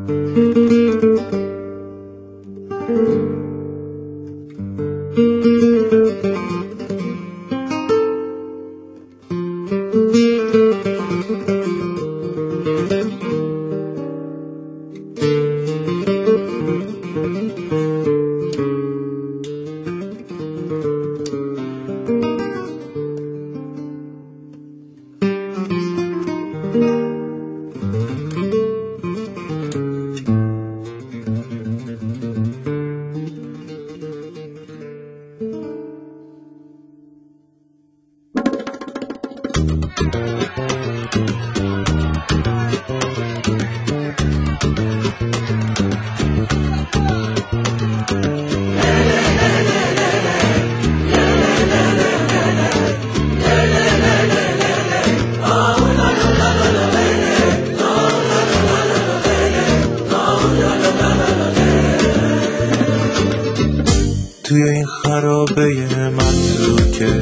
توی این خرابه متروکه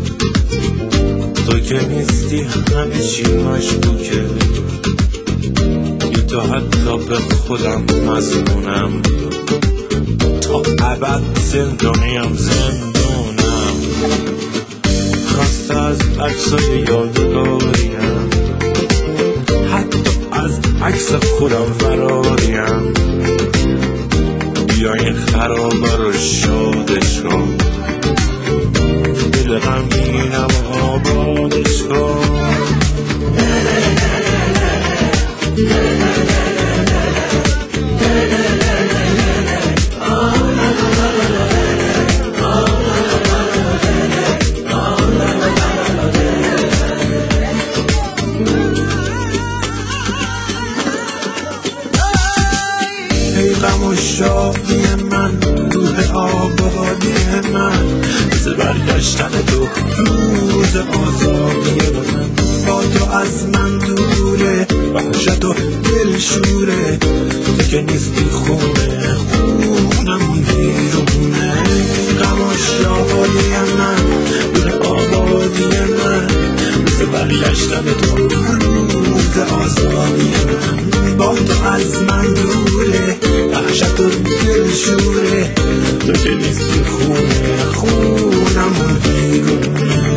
تو که نیستی همه چی مشکوکه، یه تا حتی به خودم مظنونم، تا ابد زندانیم زندونم، خسته از عکسای یادگاریم، حتی از عکس خودم فراریم. بیا این خرابه رو شادش کن، دل غمگینم آبادش کن. غم و شادی من، روح آبادی من، روز برگشتن تو، روز آزادی من. با تو از من دوره، وحشت و دل شوره، تو که نیستی خونه خونمون بیرونه. غم و شادی من، روح آبادی من، روز برگشتن تو، روز آزادی من. با تو از من دوره، وحشت و دل شوره، تو که نیستی خونه خونمون بیرونه.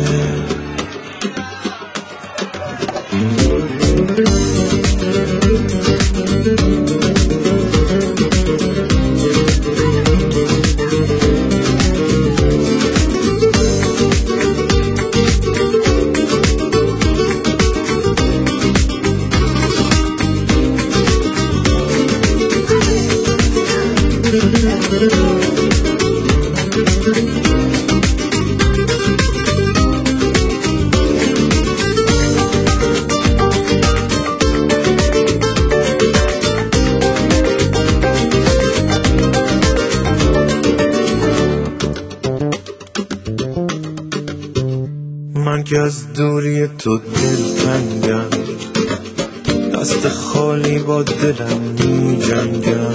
من که از دوری تو دلتنگم، دست خالی با دلم می جنگم،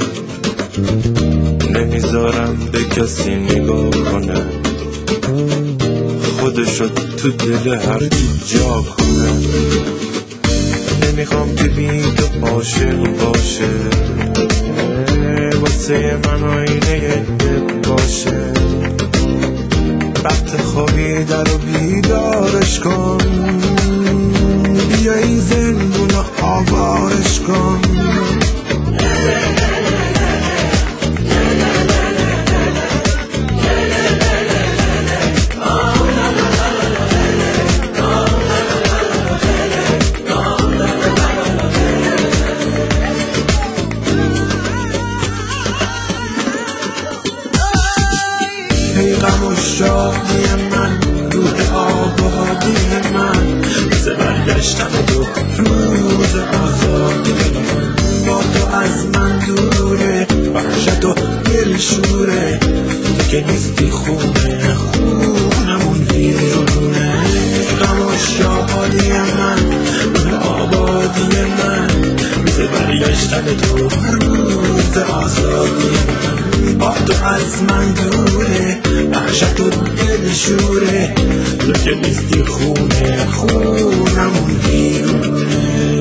نمیذارم به کسی نگاه کنه، خودشو تو دل هر جا کنه. نمیخوام که بی تو عاشق باشه، واسه من آینه دل باشه. وقت خوابی در و بیدارش کن، بیا این زندون رو آوارش کن. ای غم و شادی من، روح آبادی من، روز برگشتن تو، روز آزادی من. با تو از من دوره، وحشت و دل شوره، تو که نیستی خونه خونمون بیرونه. غم و شادی من، روح آبادی من، روز برگشتن تو، روز آزادی من. با تو از من دوره، وحشت و دل شوره، تو که نیستی خونه خونمون بیرونه.